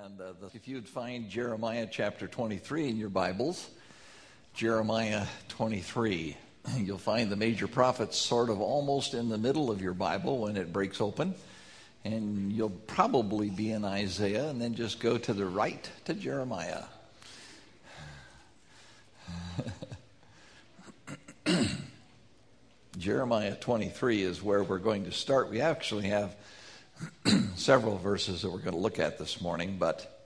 And if you'd find Jeremiah chapter 23 in your Bibles, Jeremiah 23, you'll find the major prophets sort of almost in the middle of your Bible when it breaks open. And you'll probably be in Isaiah and then just go to the right to Jeremiah. Jeremiah 23 is where we're going to start. We actually have several verses that we're going to look at this morning, but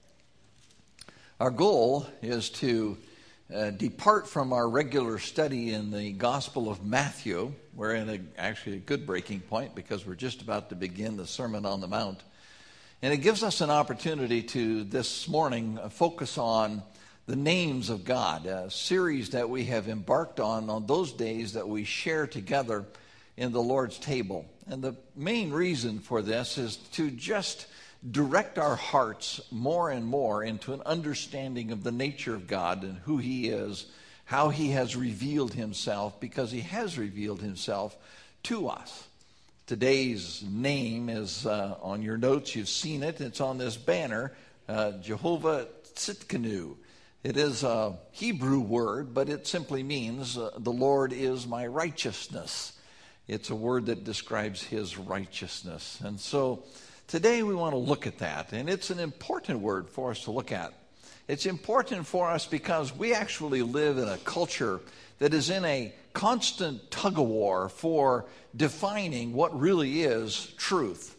our goal is to depart from our regular study in the Gospel of Matthew. We're in actually a good breaking point because we're just about to begin the Sermon on the Mount. And it gives us an opportunity to, this morning, focus on the names of God, a series that we have embarked on those days that we share together in the Lord's table. And the main reason for this is to just direct our hearts more and more into an understanding of the nature of God and who He is, how He has revealed Himself, because He has revealed Himself to us. Today's name is on your notes. You've seen it. It's on this banner, Jehovah Tsidkenu. It is a Hebrew word, but it simply means the Lord is my righteousness. It's a word that describes His righteousness. And so today we want to look at that, and it's an important word for us to look at. It's important for us because we actually live in a culture that is in a constant tug-of-war for defining what really is truth.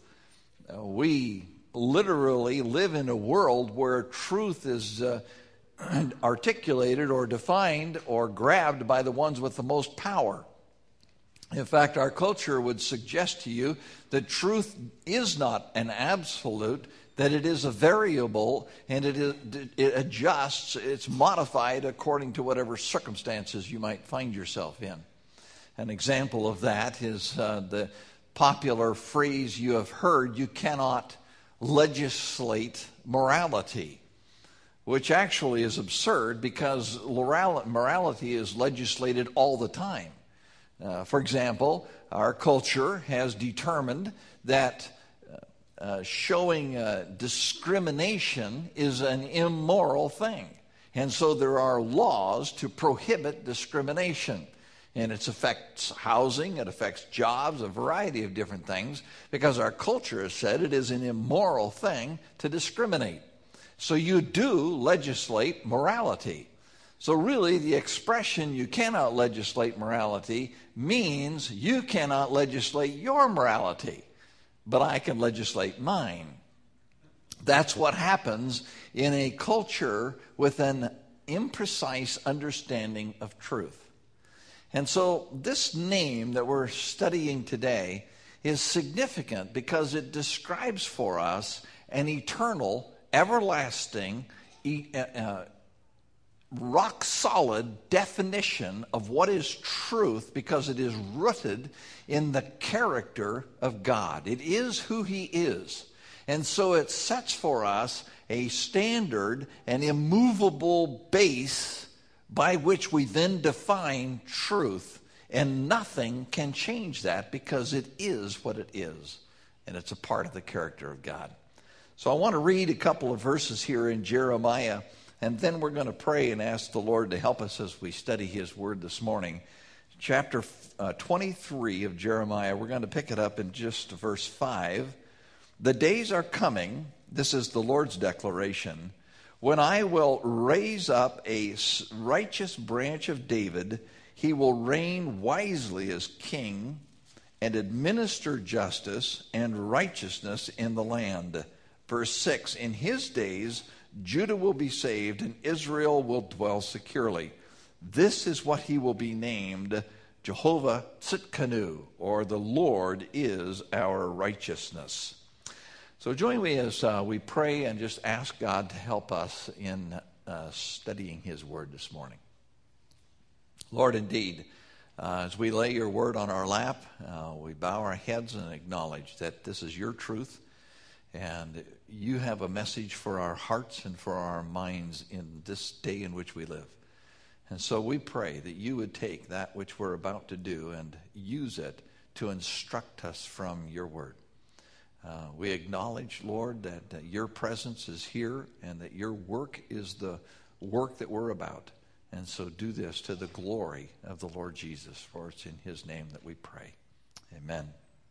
We literally live in a world where truth is articulated or defined or grabbed by the ones with the most power. In fact, our culture would suggest to you that truth is not an absolute, that it is a variable, and it adjusts, it's modified according to whatever circumstances you might find yourself in. An example of that is the popular phrase you have heard, you cannot legislate morality, which actually is absurd because morality is legislated all the time. For example, our culture has determined that showing discrimination is an immoral thing. And so there are laws to prohibit discrimination. And it affects housing, it affects jobs, a variety of different things, because our culture has said it is an immoral thing to discriminate. So you do legislate morality. So really, the expression you cannot legislate morality means you cannot legislate your morality, but I can legislate mine. That's what happens in a culture with an imprecise understanding of truth. And so this name that we're studying today is significant because it describes for us an eternal, everlasting, rock-solid definition of what is truth because it is rooted in the character of God. It is who He is. And so it sets for us a standard, an immovable base by which we then define truth. And nothing can change that because it is what it is. And it's a part of the character of God. So I want to read a couple of verses here in Jeremiah, and then we're going to pray and ask the Lord to help us as we study His Word this morning. Chapter 23 of Jeremiah, we're going to pick it up in just verse 5. The days are coming, this is the Lord's declaration, when I will raise up a righteous branch of David. He will reign wisely as king and administer justice and righteousness in the land. Verse 6, in His days Judah will be saved, and Israel will dwell securely. This is what He will be named, Jehovah Tsidkenu, or the Lord is our righteousness. So join me as we pray and just ask God to help us in studying His Word this morning. Lord, indeed, as we lay Your Word on our lap, we bow our heads and acknowledge that this is Your truth. And You have a message for our hearts and for our minds in this day in which we live. And so we pray that You would take that which we're about to do and use it to instruct us from Your Word. We acknowledge, Lord, that your presence is here and that your work is the work that we're about. And so do this to the glory of the Lord Jesus, for it's in his name that we pray. Amen.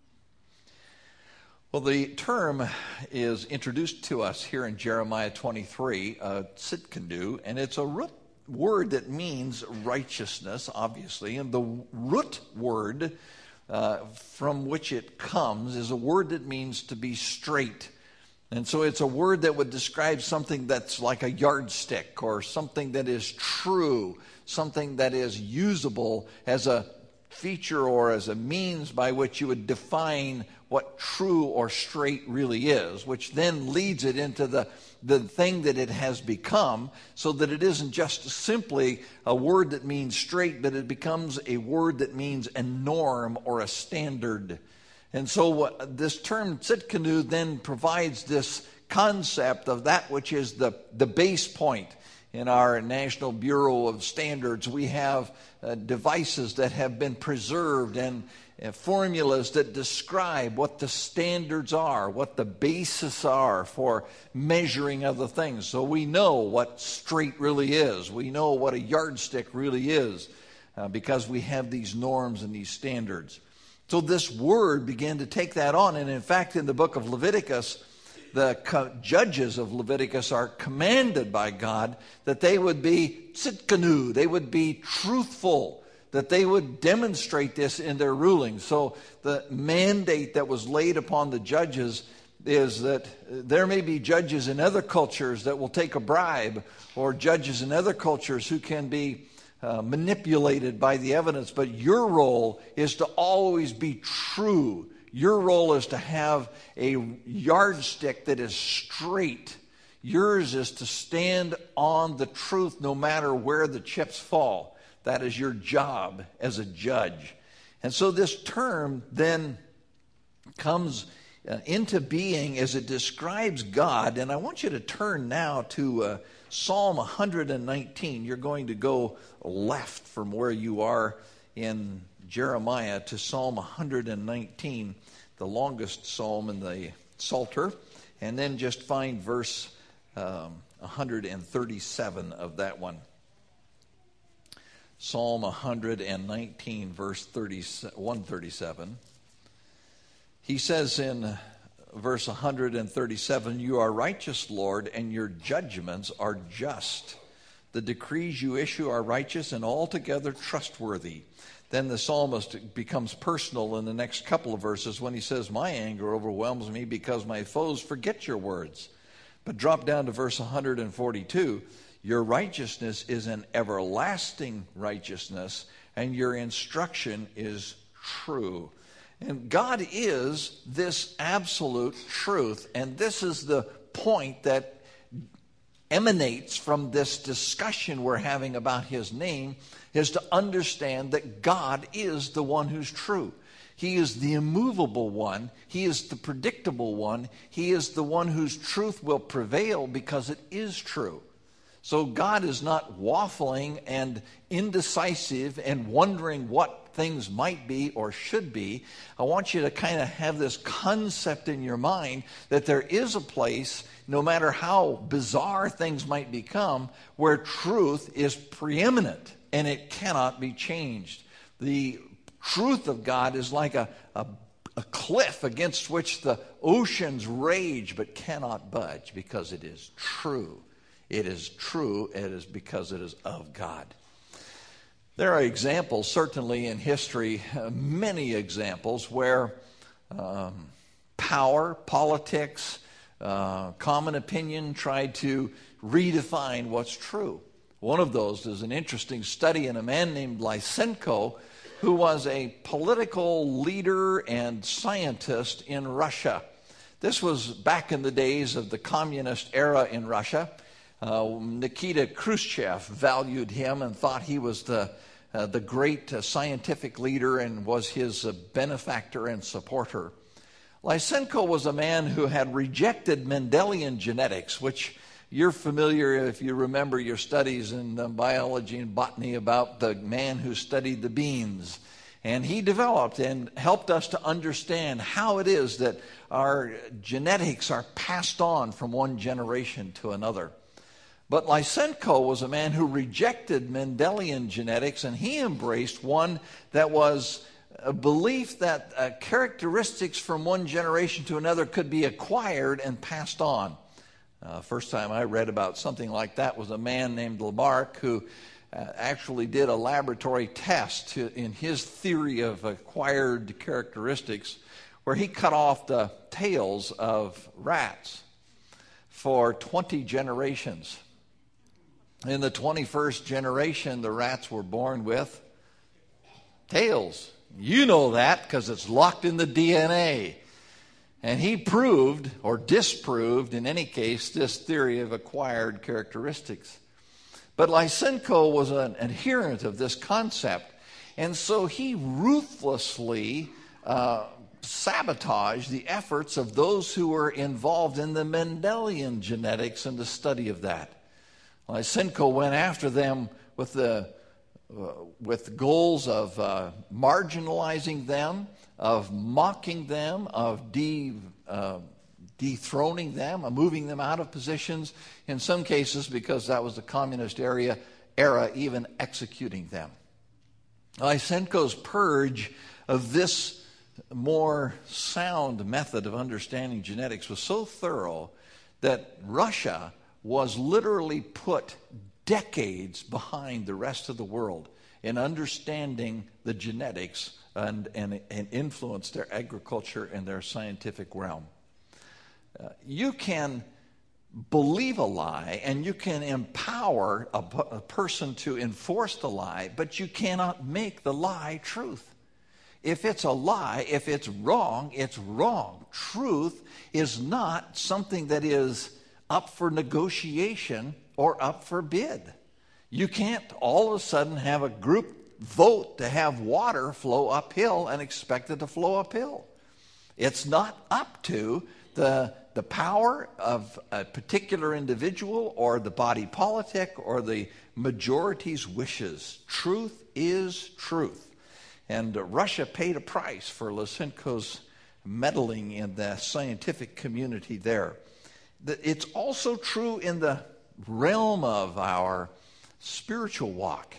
Well, the term is introduced to us here in Jeremiah 23, Tsidkenu, and it's a root word that means righteousness, obviously, and the root word from which it comes is a word that means to be straight. And so it's a word that would describe something that's like a yardstick or something that is true, something that is usable as a feature or as a means by which you would define what true or straight really is, which then leads it into the thing that it has become, so that it isn't just simply a word that means straight, but it becomes a word that means a norm or a standard. And so this term Tsidkenu then provides this concept of that which is the base point. In our National Bureau of Standards, we have devices that have been preserved and formulas that describe what the standards are, what the basis are for measuring other things. So we know what straight really is. We know what a yardstick really is because we have these norms and these standards. So this word began to take that on. And in fact, in the book of Leviticus, the judges of Leviticus are commanded by God that they would be Tsidkenu, they would be truthful, that they would demonstrate this in their rulings. So the mandate that was laid upon the judges is that there may be judges in other cultures that will take a bribe, or judges in other cultures who can be manipulated by the evidence, but your role is to always be true. Your role is to have a yardstick that is straight. Yours is to stand on the truth no matter where the chips fall. That is your job as a judge. And so this term then comes into being as it describes God. And I want you to turn now to Psalm 119. You're going to go left from where you are in Jeremiah to Psalm 119, the longest psalm in the Psalter, and then just find verse 137 of that one. Psalm 119, verse 137. He says in verse 137, "You are righteous, Lord, and your judgments are just. The decrees you issue are righteous and altogether trustworthy." Then the psalmist becomes personal in the next couple of verses when he says, "My anger overwhelms me because my foes forget your words." But drop down to verse 142, "Your righteousness is an everlasting righteousness, and your instruction is true." And God is this absolute truth, and this is the point that emanates from this discussion we're having about his name, is to understand that God is the one who's true. He is the immovable one. He is the predictable one. He is the one whose truth will prevail because it is true. So God is not waffling and indecisive and wondering what things might be or should be. I want you to kind of have this concept in your mind that there is a place, no matter how bizarre things might become, where truth is preeminent and it cannot be changed. The truth of God is like a cliff against which the oceans rage but cannot budge, because it is true. It is true. It is because it is of God. There are examples, certainly in history, many examples where power, politics, common opinion tried to redefine what's true. One of those is an interesting study in a man named Lysenko, who was a political leader and scientist in Russia. This was back in the days of the communist era in Russia. Nikita Khrushchev valued him and thought he was the great scientific leader and was his benefactor and supporter. Lysenko was a man who had rejected Mendelian genetics, which you're familiar if you remember your studies in biology and botany about the man who studied the beans. And he developed and helped us to understand how it is that our genetics are passed on from one generation to another. But Lysenko was a man who rejected Mendelian genetics, and he embraced one that was a belief that characteristics from one generation to another could be acquired and passed on. First time I read about something like that was a man named Lamarck who actually did a laboratory test in his theory of acquired characteristics, where he cut off the tails of rats for 20 generations. In the 21st generation, the rats were born with tails. You know that because it's locked in the DNA. And he proved, or disproved in any case, this theory of acquired characteristics. But Lysenko was an adherent of this concept, and so he ruthlessly sabotaged the efforts of those who were involved in the Mendelian genetics and the study of that. Lysenko went after them with goals of marginalizing them, of mocking them, of dethroning them, of moving them out of positions, in some cases, because that was the communist era, even executing them. Lysenko's purge of this more sound method of understanding genetics was so thorough that Russia was literally put decades behind the rest of the world in understanding the genetics and influenced their agriculture and their scientific realm. You can believe a lie and you can empower a person to enforce the lie, but you cannot make the lie truth. If it's a lie, if it's wrong, it's wrong. Truth is not something that is up for negotiation or up for bid. You can't all of a sudden have a group vote to have water flow uphill and expect it to flow uphill. It's not up to the power of a particular individual or the body politic or the majority's wishes. Truth is truth. And Russia paid a price for Lysenko's meddling in the scientific community there. It's also true in the realm of our spiritual walk.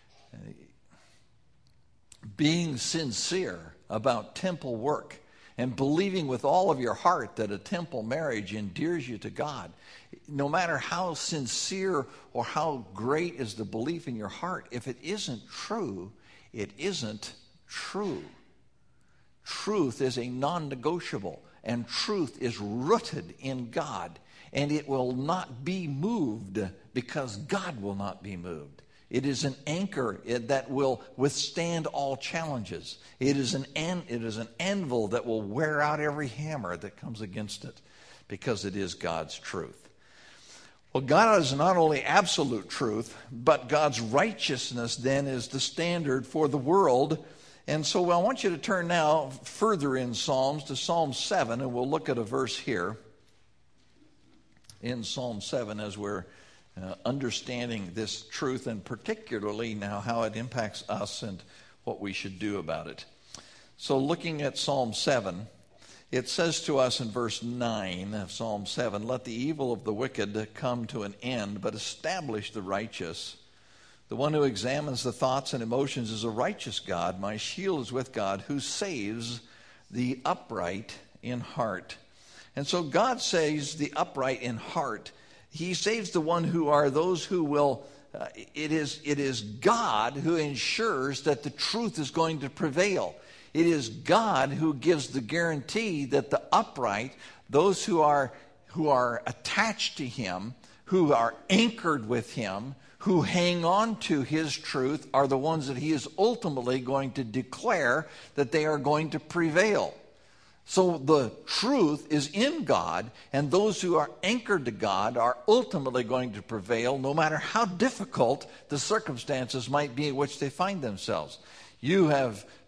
Being sincere about temple work and believing with all of your heart that a temple marriage endears you to God. No matter how sincere or how great is the belief in your heart, if it isn't true, it isn't true. Truth is a non-negotiable, and truth is rooted in God, and it will not be moved because God will not be moved. It is an anchor that will withstand all challenges. It is an anvil that will wear out every hammer that comes against it because it is God's truth. Well, God is not only absolute truth, but God's righteousness then is the standard for the world. And so I want you to turn now further in Psalms to Psalm 7, and we'll look at a verse here in Psalm 7 as we're understanding this truth, and particularly now how it impacts us and what we should do about it. So looking at Psalm 7, it says to us in verse 9 of Psalm 7, "Let the evil of the wicked come to an end, but establish the righteous. The one who examines the thoughts and emotions is a righteous God. My shield is with God, who saves the upright in heart." And so God saves the upright in heart. He saves the one who are those who will, it is God who ensures that the truth is going to prevail. It is God who gives the guarantee that the upright, those who are attached to Him, who are anchored with Him, who hang on to His truth, are the ones that He is ultimately going to declare that they are going to prevail. So the truth is in God, and those who are anchored to God are ultimately going to prevail, no matter how difficult the circumstances might be in which they find themselves. You have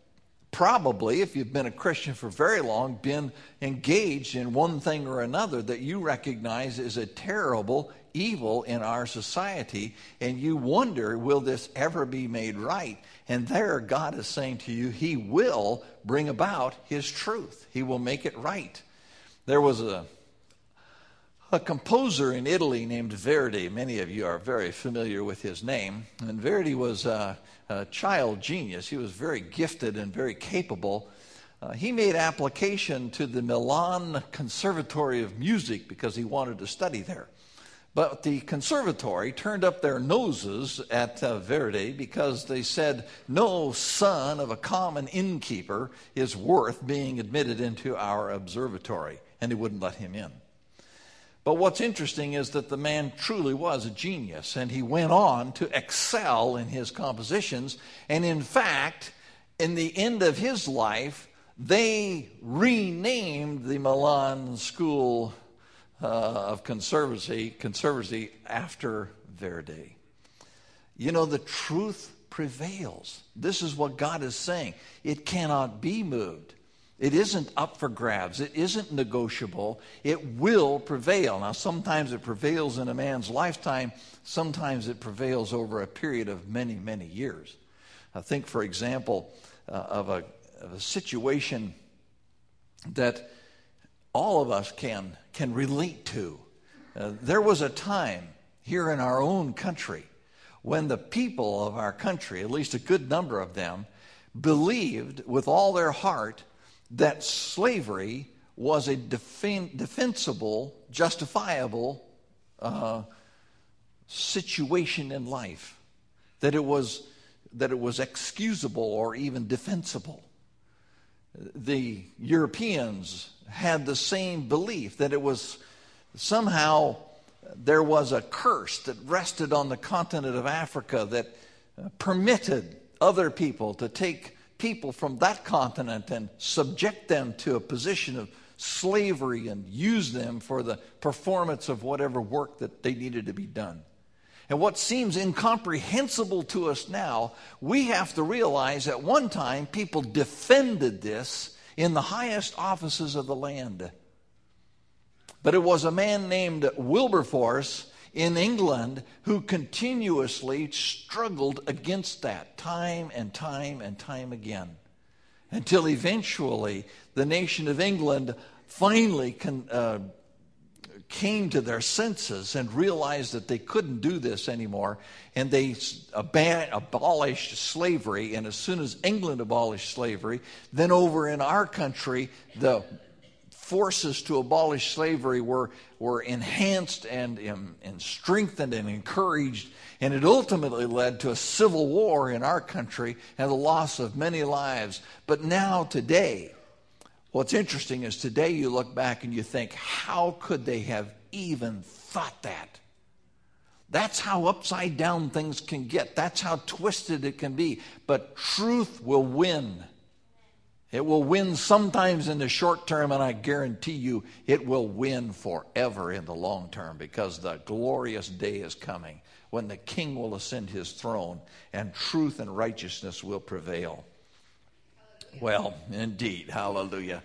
probably, if you've been a Christian for very long, been engaged in one thing or another that you recognize is a terrible evil in our society, and you wonder, will this ever be made right? And there God is saying to you, he will bring about his truth. He will make it right. There was a composer in Italy named Verdi. Many of you are very familiar with his name. And Verdi was a child genius. He was very gifted and very capable. He made application to the Milan Conservatory of Music because he wanted to study there. But the conservatory turned up their noses at Verdi because they said no son of a common innkeeper is worth being admitted into our observatory, and they wouldn't let him in. But what's interesting is that the man truly was a genius, and he went on to excel in his compositions. And in fact, in the end of his life, they renamed the Milan School of Conservancy after Verdi. You know, the truth prevails. This is what God is saying. It cannot be moved. It isn't up for grabs. It isn't negotiable. It will prevail. Now, sometimes it prevails in a man's lifetime. Sometimes it prevails over a period of many, many years. I think, for example, of a situation that all of us can relate to. There was a time here in our own country when the people of our country, at least a good number of them, believed with all their heart that slavery was a defensible, justifiable situation in life, that it was excusable or even defensible. The Europeans had the same belief that it was somehow there was a curse that rested on the continent of Africa that permitted other people to take people from that continent and subject them to a position of slavery and use them for the performance of whatever work that they needed to be done. And what seems incomprehensible to us now, we have to realize at one time people defended this in the highest offices of the land. But it was a man named Wilberforce in England who continuously struggled against that time and time and time again, until eventually the nation of England finally came to their senses and realized that they couldn't do this anymore, and they abolished slavery. And as soon as England abolished slavery, then over in our country, the forces to abolish slavery were enhanced and strengthened and encouraged, and it ultimately led to a civil war in our country and the loss of many lives. But now today, what's interesting is today you look back and you think, how could they have even thought that? That's how upside down things can get. That's how twisted it can be. But truth will win. It will win sometimes in the short term, and I guarantee you it will win forever in the long term, because the glorious day is coming when the King will ascend his throne and truth and righteousness will prevail. Well, indeed, hallelujah.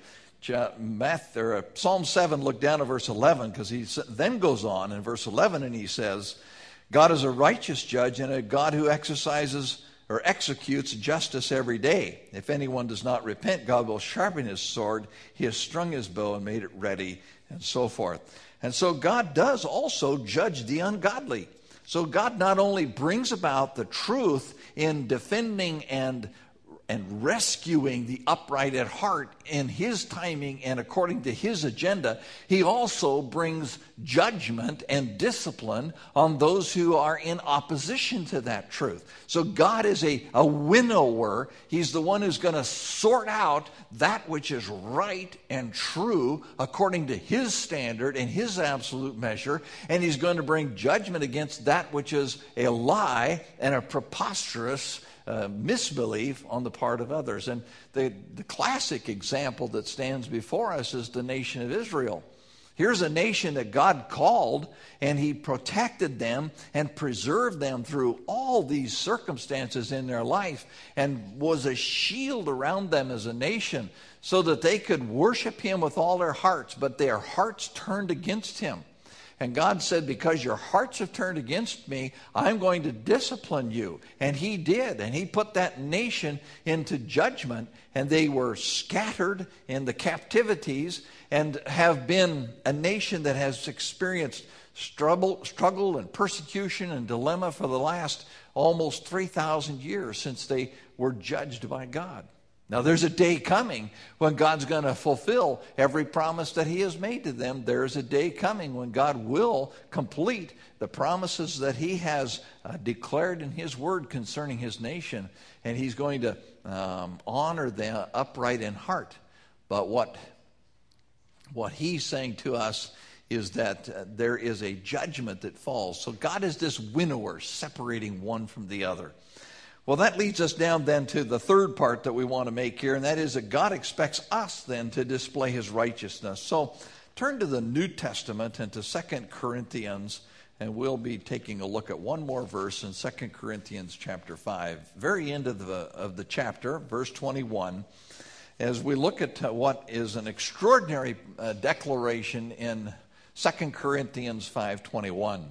Psalm 7, look down at verse 11, because he then goes on in verse 11 and he says, God is a righteous judge and a God who executes justice every day. If anyone does not repent, God will sharpen his sword. He has strung his bow and made it ready, and so forth. And so God does also judge the ungodly. So God not only brings about the truth in defending and rescuing the upright at heart in his timing and according to his agenda, he also brings judgment and discipline on those who are in opposition to that truth. So God is a winnower. He's the one who's going to sort out that which is right and true according to his standard and his absolute measure, and he's going to bring judgment against that which is a lie and a preposterous misbelief on the part of others. And the classic example that stands before us is the nation of Israel. Here's a nation that God called, and he protected them and preserved them through all these circumstances in their life, and was a shield around them as a nation so that they could worship him with all their hearts, but their hearts turned against him. And God said, because your hearts have turned against me, I'm going to discipline you. And he did. And he put that nation into judgment. And they were scattered in the captivities and have been a nation that has experienced struggle and persecution and dilemma for the last almost 3,000 years since they were judged by God. Now, there's a day coming when God's going to fulfill every promise that he has made to them. There's a day coming when God will complete the promises that he has declared in his word concerning his nation, and he's going to honor the upright in heart. But what he's saying to us is that there is a judgment that falls. So God is this winnower separating one from the other. Well, that leads us down then to the third part that we want to make here, and that is that God expects us then to display his righteousness. So turn to the New Testament and to 2 Corinthians, and we'll be taking a look at one more verse in 2 Corinthians chapter 5, very end of the chapter, verse 21, as we look at what is an extraordinary declaration in 2 Corinthians 5:21.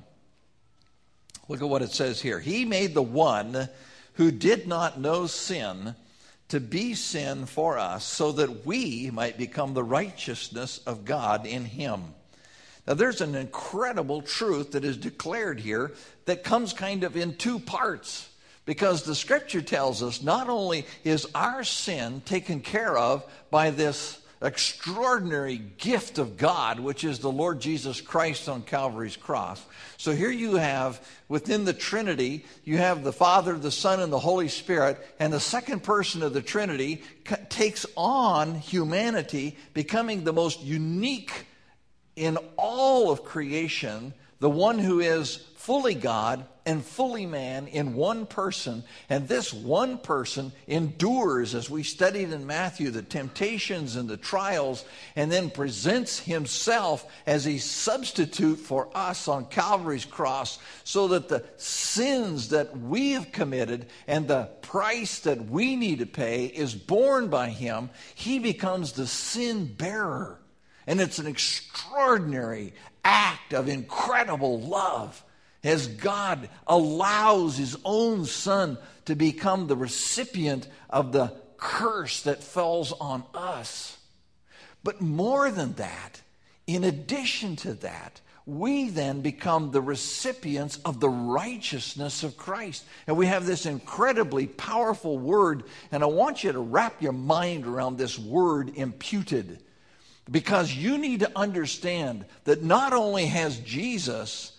Look at what it says here. He made the one who did not know sin to be sin for us, so that we might become the righteousness of God in him. Now, there's an incredible truth that is declared here that comes kind of in two parts, because the scripture tells us not only is our sin taken care of by this extraordinary gift of God, which is the Lord Jesus Christ on Calvary's cross. So here you have, within the Trinity, you have the Father, the Son, and the Holy Spirit, and the second person of the Trinity takes on humanity, becoming the most unique in all of creation, the one who is fully God and fully man in one person. And this one person endures, as we studied in Matthew, the temptations and the trials, and then presents himself as a substitute for us on Calvary's cross, so that the sins that we have committed and the price that we need to pay is borne by him. He becomes the sin bearer. And it's an extraordinary act of incredible love, as God allows his own son to become the recipient of the curse that falls on us. But more than that, in addition to that, we then become the recipients of the righteousness of Christ. And we have this incredibly powerful word, and I want you to wrap your mind around this word, imputed. Because you need to understand that not only has Jesus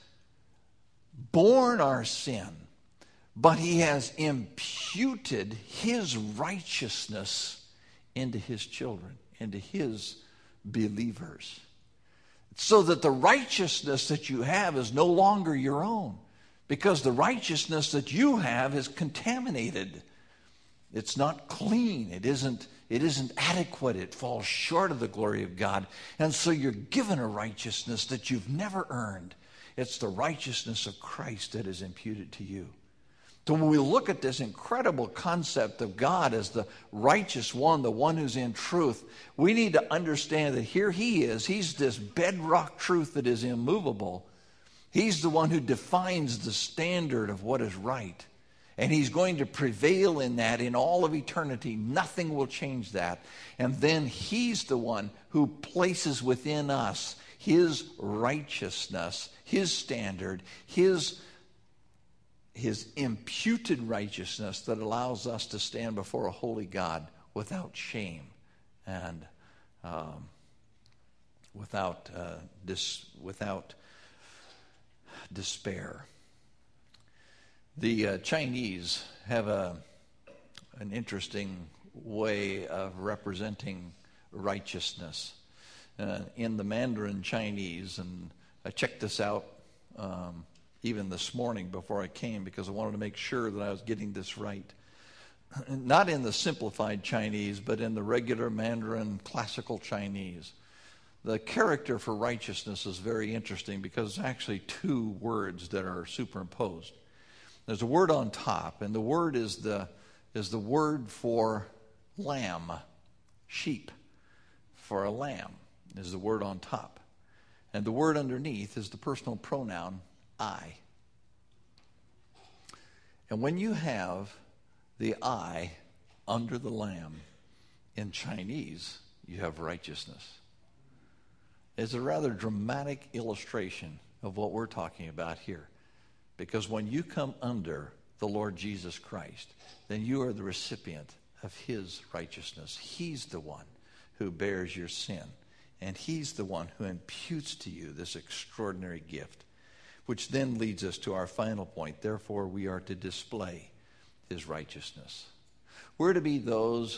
borne our sin, but he has imputed his righteousness into his children, into his believers. So that the righteousness that you have is no longer your own, because the righteousness that you have is contaminated. It's not clean. It isn't adequate. It falls short of the glory of God. And so you're given a righteousness that you've never earned. It's the righteousness of Christ that is imputed to you. So when we look at this incredible concept of God as the righteous one, the one who's in truth, we need to understand that here he is. He's this bedrock truth that is immovable. He's the one who defines the standard of what is right. And he's going to prevail in that in all of eternity. Nothing will change that. And then he's the one who places within us his righteousness, his standard, his imputed righteousness that allows us to stand before a holy God without shame and without despair. The Chinese have an interesting way of representing righteousness. In the Mandarin Chinese, and I checked this out even this morning before I came because I wanted to make sure that I was getting this right. Not in the simplified Chinese, but in the regular Mandarin classical Chinese. the character for righteousness is very interesting because it's actually two words that are superimposed. There's a word on top, and the word is the word for lamb, sheep. For a lamb is the word on top. And the word underneath is the personal pronoun I. And when you have the I under the lamb in Chinese, you have righteousness. It's a rather dramatic illustration of what we're talking about here. Because when you come under the Lord Jesus Christ, then you are the recipient of his righteousness. He's the one who bears your sin. And he's the one who imputes to you this extraordinary gift, which then leads us to our final point. Therefore, we are to display his righteousness. We're to be those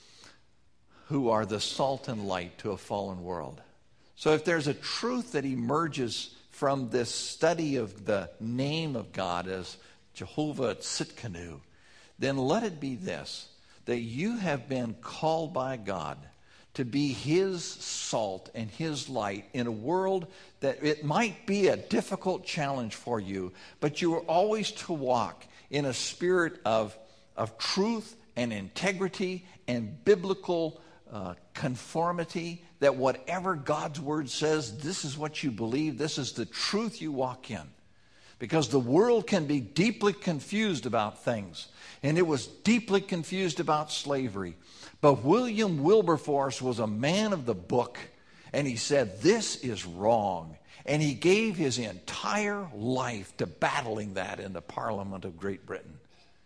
who are the salt and light to a fallen world. So if there's a truth that emerges from this study of the name of God as Jehovah Tsidkenu, then let it be this, that you have been called by God to be his salt and his light in a world that it might be a difficult challenge for you, but you are always to walk in a spirit of truth and integrity and biblical conformity, that whatever God's word says, this is what you believe, this is the truth you walk in. Because the world can be deeply confused about things, and it was deeply confused about slavery. But William Wilberforce was a man of the book, and he said, this is wrong. And he gave his entire life to battling that in the Parliament of Great Britain.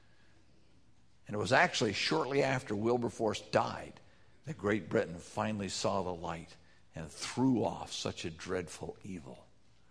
And it was actually shortly after Wilberforce died that Great Britain finally saw the light and threw off such a dreadful evil.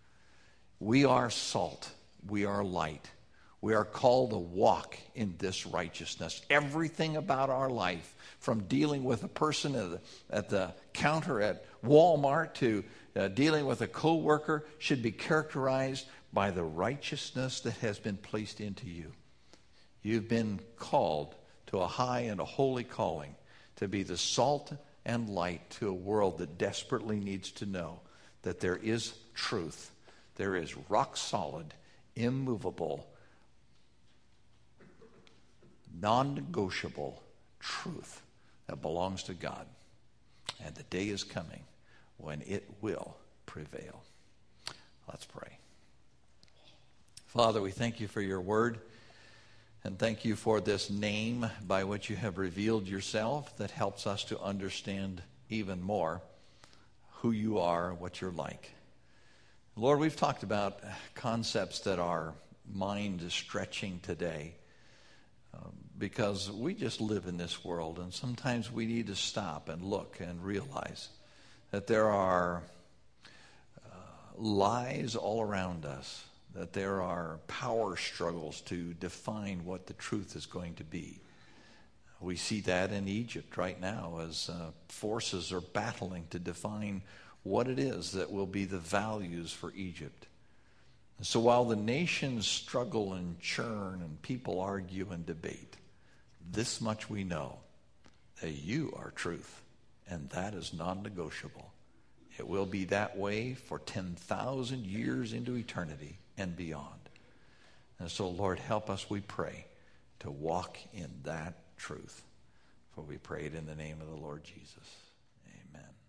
We are salt. We are light. We are called to walk in this righteousness. Everything about our life, from dealing with a person at the counter at Walmart to dealing with a co-worker, should be characterized by the righteousness that has been placed into you. You've been called to a high and a holy calling to be the salt and light to a world that desperately needs to know that there is truth. There is rock solid, immovable, non-negotiable truth that belongs to God. And the day is coming when it will prevail. Let's pray. Father, we thank you for your word. And thank you for this name by which you have revealed yourself that helps us to understand even more who you are, what you're like. Lord, we've talked about concepts that our mind is stretching today because we just live in this world, and sometimes we need to stop and look and realize that there are lies all around us, that there are power struggles to define what the truth is going to be. We see that in Egypt right now as forces are battling to define what it is that will be the values for Egypt. And so while the nations struggle and churn and people argue and debate, this much we know, that you are truth, and that is non-negotiable. It will be that way for 10,000 years into eternity and beyond. And so, Lord, help us, we pray, to walk in that truth. For we pray it in the name of the Lord Jesus. Amen.